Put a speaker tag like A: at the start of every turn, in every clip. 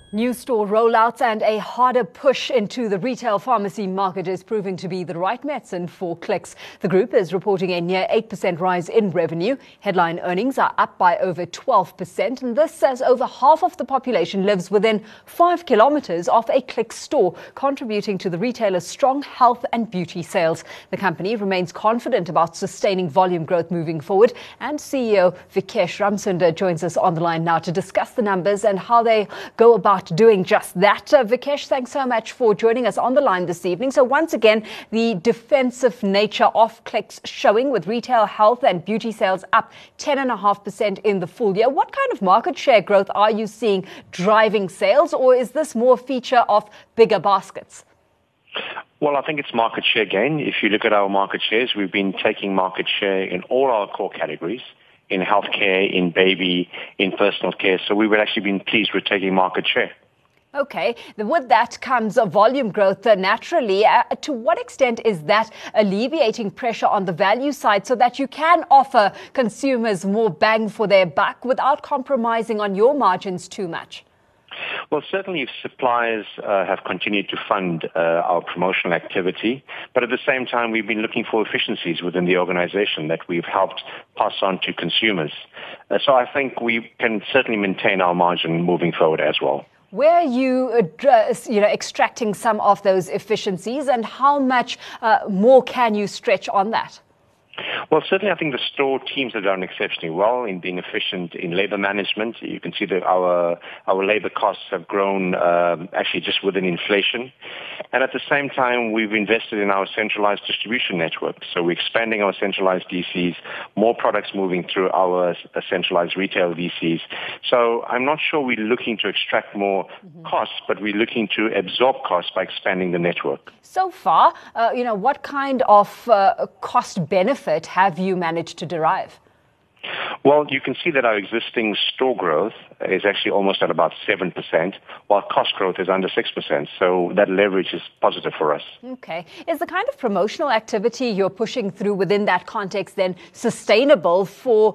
A: New store rollouts and a harder push into the retail pharmacy market is proving to be the right medicine for Clicks. The group is reporting a near 8% rise in revenue. Headline earnings are up by over 12%, and this as over half of the population lives within 5 kilometers of a Clicks store, contributing to the retailer's strong health and beauty sales. The company remains confident about sustaining volume growth moving forward, and CEO Vikesh Ramsunder joins us on the line now to discuss the numbers and how they go about doing just that. Vikesh, thanks so much for joining us on the line this evening. So once again, the defensive nature of Clicks showing, with retail health and beauty sales up 10.5% in the full year. What kind of market share growth are you seeing driving sales, or is this more a feature of bigger baskets?
B: Well, I think it's market share gain. If you look at our market shares, we've been taking market share in all our core categories, in healthcare, in baby, in personal care. So we've actually been pleased with taking market share.
A: Okay, with that comes a volume growth naturally. To what extent is that alleviating pressure on the value side so that you can offer consumers more bang for their buck without compromising on your margins too much?
B: Well, certainly if suppliers have continued to fund our promotional activity, but at the same time we've been looking for efficiencies within the organization that we've helped pass on to consumers. So I think we can certainly maintain our margin moving forward as well.
A: Where are you, extracting some of those efficiencies, and how much more can you stretch on that?
B: Well, certainly I think the store teams have done exceptionally well in being efficient in labor management. You can see that our labor costs have grown actually just within inflation. And at the same time, we've invested in our centralized distribution network. So we're expanding our centralized DCs, more products moving through our centralized retail DCs. So I'm not sure we're looking to extract more costs, but we're looking to absorb costs by expanding the network.
A: So far, what kind of cost benefit have you managed to derive?
B: Well, you can see that our existing store growth is actually almost at about 7%, while cost growth is under 6%. So that leverage is positive for us.
A: Okay. Is the kind of promotional activity you're pushing through within that context then sustainable for,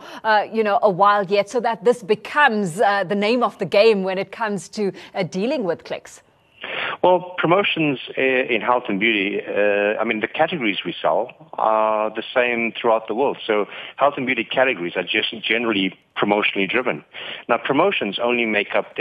A: a while yet, so that this becomes the name of the game when it comes to dealing with Clicks?
B: Well, promotions in health and beauty, the categories we sell are the same throughout the world. So health and beauty categories are just generally promotionally driven. Now, promotions only make up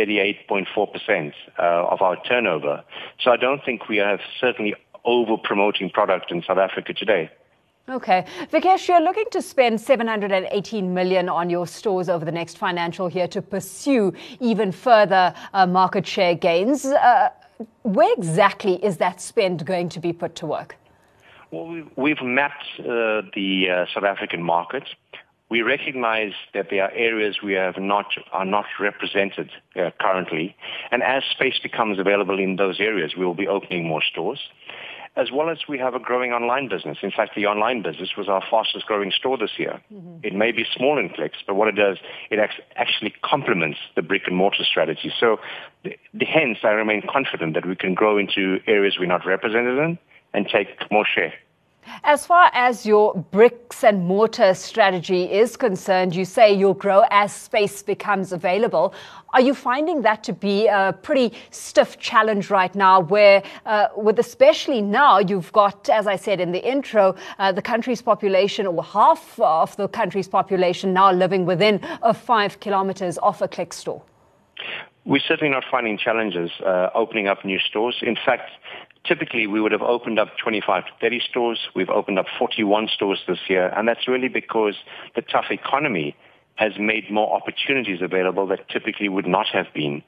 B: 38.4% of our turnover. So I don't think we are certainly over-promoting product in South Africa today.
A: Okay. Vikesh, you're looking to spend 718 million on your stores over the next financial year to pursue even further market share gains. Where exactly is that spend going to be put to work?
B: Well, we've mapped the South African market. We recognize that there are areas we are not represented currently. And as space becomes available in those areas, we will be opening more stores. As well as we have a growing online business. In fact, the online business was our fastest growing store this year. It may be small in Clicks, but what it does, it actually complements the brick and mortar strategy. So hence, I remain confident that we can grow into areas we're not represented in and take more share.
A: As far as your bricks and mortar strategy is concerned, you say you'll grow as space becomes available. Are you finding that to be a pretty stiff challenge right now, where with especially now you've got, as I said in the intro, the country's population, or half of the country's population now living within 5 kilometers of a Clicks store?
B: We're certainly not finding challenges opening up new stores. In fact, typically, we would have opened up 25 to 30 stores. We've opened up 41 stores this year, and that's really because the tough economy has made more opportunities available that typically would not have been.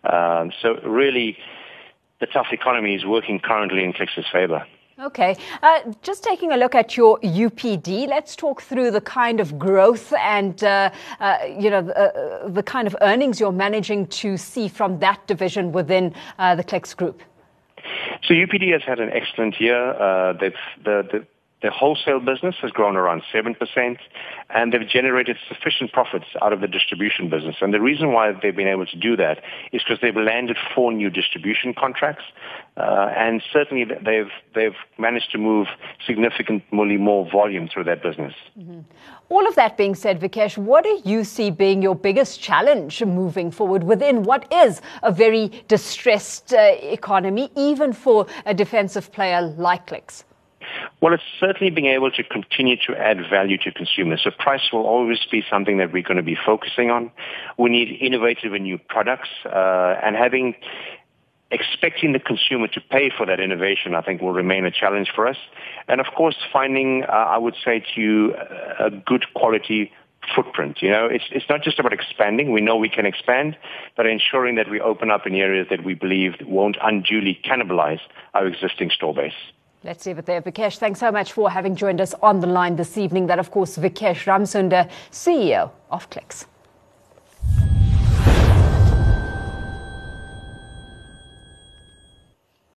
B: So really, the tough economy is working currently in Clicks' favor.
A: Okay. Just taking a look at your UPD, let's talk through the kind of growth and, the kind of earnings you're managing to see from that division within the Clicks Group.
B: So UPD has had an excellent year. The Their wholesale business has grown around 7%, and they've generated sufficient profits out of the distribution business. And the reason why they've been able to do that is because they've landed 4 new distribution contracts, and certainly they've managed to move significantly more volume through that business.
A: Mm-hmm. All of that being said, Vikesh, what do you see being your biggest challenge moving forward within what is a very distressed economy, even for a defensive player like Clicks?
B: Well, it's certainly being able to continue to add value to consumers. So price will always be something that we're going to be focusing on. We need innovative and new products, and expecting the consumer to pay for that innovation, I think, will remain a challenge for us. And of course, finding, I would say to you, a good quality footprint. You know, it's not just about expanding. We know we can expand, but ensuring that we open up in areas that we believe won't unduly cannibalize our existing store base.
A: Let's leave it there. Vikesh, thanks so much for having joined us on the line this evening. That, of course, Vikesh Ramsunder, CEO of Clicks.